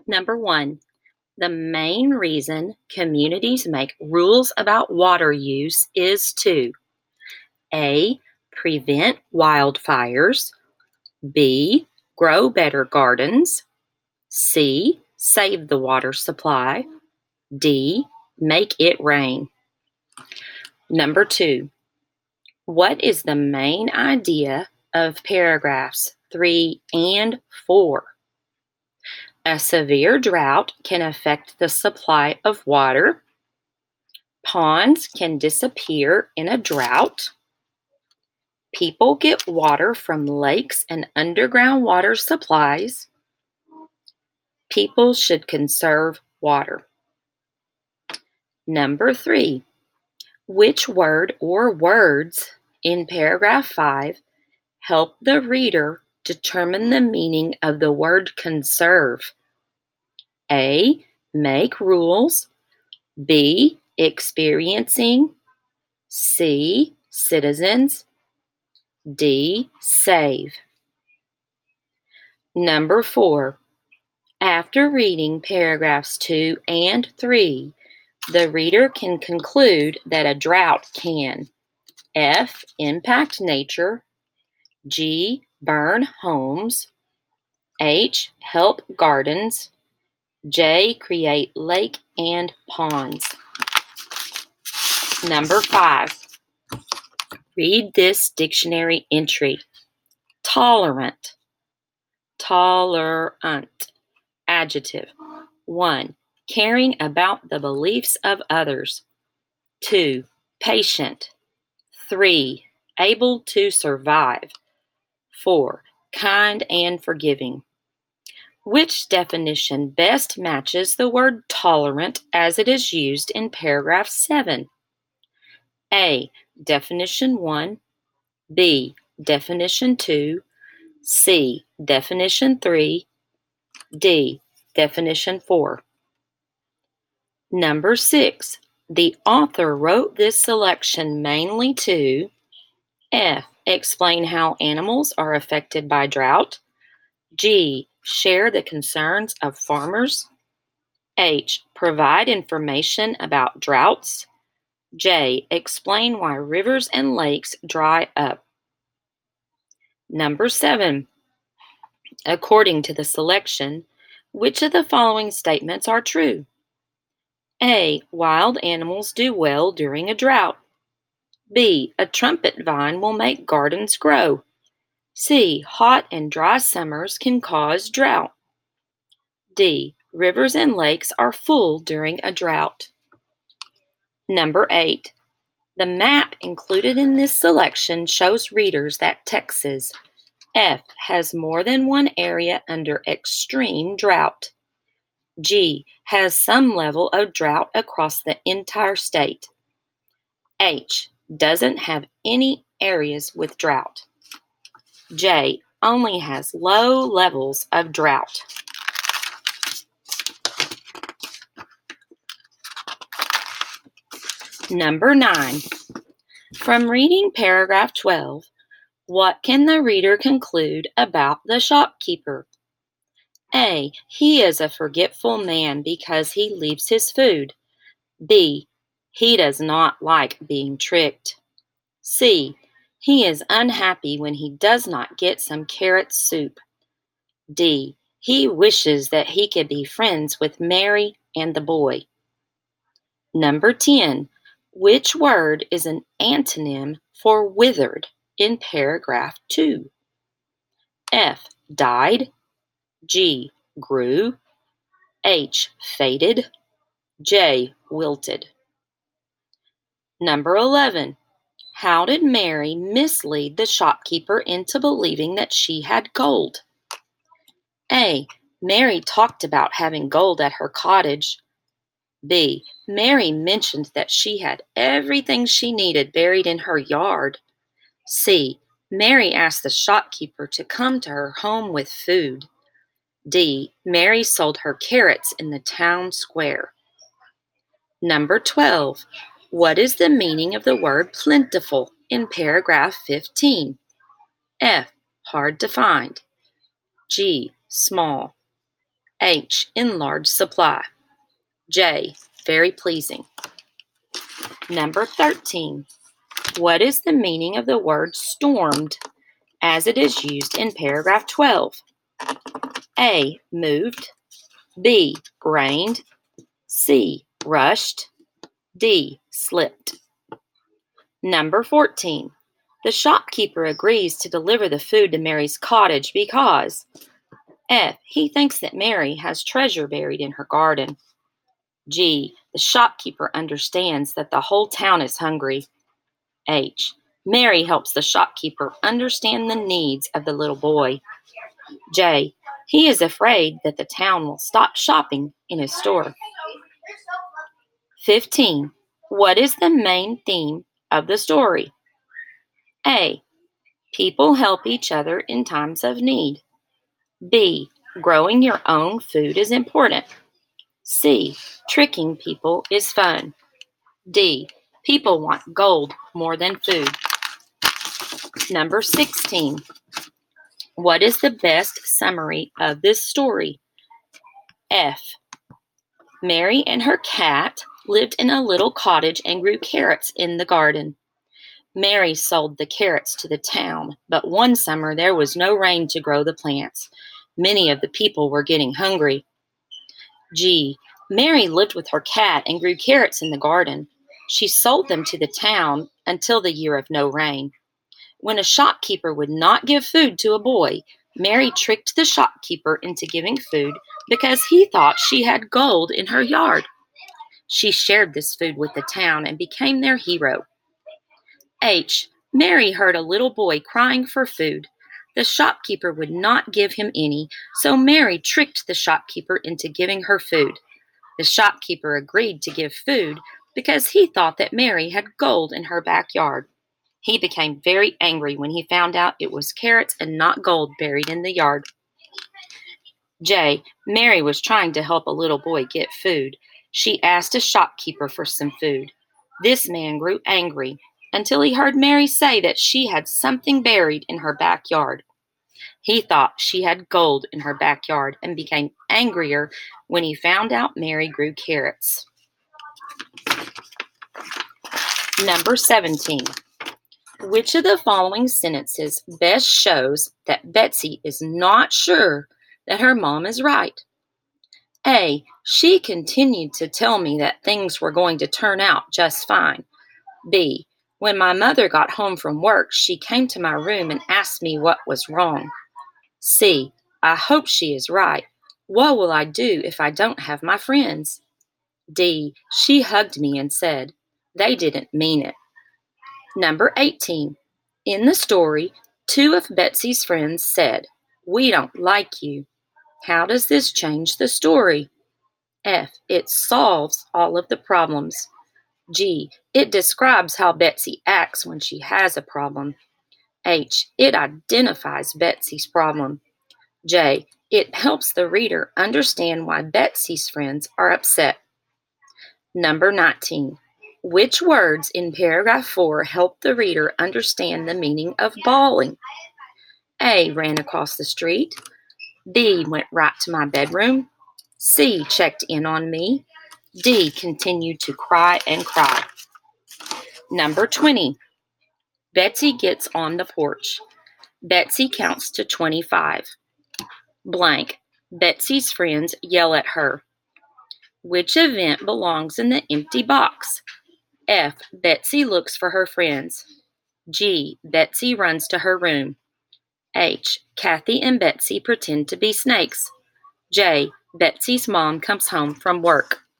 Number 1, the main reason communities make rules about water use is to A. Prevent wildfires, B. Grow better gardens, C. Save the water supply, D. Make it rain. Number 2, what is the main idea of paragraphs 3 and 4? A severe drought can affect the supply of water. Ponds can disappear in a drought. People get water from lakes and underground water supplies. People should conserve water. Number 3, which word or words in paragraph 5 help the reader determine the meaning of the word conserve? A. Make rules. B. Experiencing. C. Citizens. D. Save. Number 4. After reading paragraphs 2 and 3, the reader can conclude that a drought can F. Impact nature, G. Burn homes, H. Help gardens, J. Create lake and ponds. Number 5. Read this dictionary entry. Tolerant. Tolerant. Adjective. 1. Caring about the beliefs of others. 2. Patient. 3. Able to survive. 4. Kind and forgiving. Which definition best matches the word tolerant as it is used in paragraph 7? A. Definition 1. B. Definition 2. C. Definition 3. D. Definition 4. Number 6. The author wrote this selection mainly to F. Explain how animals are affected by drought. G. Share the concerns of farmers. H. Provide information about droughts. J. Explain why rivers and lakes dry up. Number 7. According to the selection, which of the following statements are true? A. Wild animals do well during a drought. B. A trumpet vine will make gardens grow. C. Hot and dry summers can cause drought. D. Rivers and lakes are full during a drought. Number 8. The map included in this selection shows readers that Texas F has more than one area under extreme drought. G has some level of drought across the entire state. H doesn't have any areas with drought. J only has low levels of drought. Number 9. From reading paragraph 12, what can the reader conclude about the shopkeeper? A. He is a forgetful man because he leaves his food. B. He does not like being tricked. C. He is unhappy when he does not get some carrot soup. D. He wishes that he could be friends with Mary and the boy. Number 10. Which word is an antonym for withered in paragraph 2? F. Died. G. Grew. H. Faded. J. Wilted. Number 11. How did Mary mislead the shopkeeper into believing that she had gold? A. Mary talked about having gold at her cottage. B. Mary mentioned that she had everything she needed buried in her yard. C. Mary asked the shopkeeper to come to her home with food. D. Mary sold her carrots in the town square. Number 12. What is the meaning of the word plentiful in paragraph 15? F. Hard to find. G. Small. H. In large supply. J. Very pleasing. Number 13. What is the meaning of the word stormed as it is used in paragraph 12? A. Moved. B. Rained. C. Rushed. D. Slipped. Number 14. The shopkeeper agrees to deliver the food to Mary's cottage because F. He thinks that Mary has treasure buried in her garden. G. The shopkeeper understands that the whole town is hungry. H. Mary helps the shopkeeper understand the needs of the little boy. J. He is afraid that the town will stop shopping in his store. 15. What is the main theme of the story? A. People help each other in times of need. B. Growing your own food is important. C. Tricking people is fun. D. People want gold more than food. Number 16. What is the best summary of this story? F. Mary and her cat lived in a little cottage and grew carrots in the garden. Mary sold the carrots to the town, but one summer there was no rain to grow the plants. Many of the people were getting hungry. G. Mary lived with her cat and grew carrots in the garden. She sold them to the town until the year of no rain. When a shopkeeper would not give food to a boy, Mary tricked the shopkeeper into giving food because he thought she had gold in her yard. She shared this food with the town and became their hero. H. Mary heard a little boy crying for food. The shopkeeper would not give him any, so Mary tricked the shopkeeper into giving her food. The shopkeeper agreed to give food because he thought that Mary had gold in her backyard. He became very angry when he found out it was carrots and not gold buried in the yard. J. Mary was trying to help a little boy get food. She asked a shopkeeper for some food. This man grew angry until he heard Mary say that she had something buried in her backyard. He thought she had gold in her backyard and became angrier when he found out Mary grew carrots. Number 17. Which of the following sentences best shows that Betsy is not sure that her mom is right? A. She continued to tell me that things were going to turn out just fine. B. When my mother got home from work, she came to my room and asked me what was wrong. C. I hope she is right. What will I do if I don't have my friends? D. She hugged me and said, they didn't mean it. Number 18. In the story, two of Betsy's friends said, we don't like you. How does this change the story? F. It solves all of the problems. G. It describes how Betsy acts when she has a problem. H. It identifies Betsy's problem. J. It helps the reader understand why Betsy's friends are upset. Number 19. Which words in paragraph 4 help the reader understand the meaning of bawling? A. Ran across the street. B. Went right to my bedroom. C. Checked in on me. D. Continued to cry and cry. Number 20. Betsy gets on the porch. Betsy counts to 25. Blank. Betsy's friends yell at her. Which event belongs in the empty box? F. Betsy looks for her friends. G. Betsy runs to her room. H. Kathy and Betsy pretend to be snakes. J. Betsy's mom comes home from work.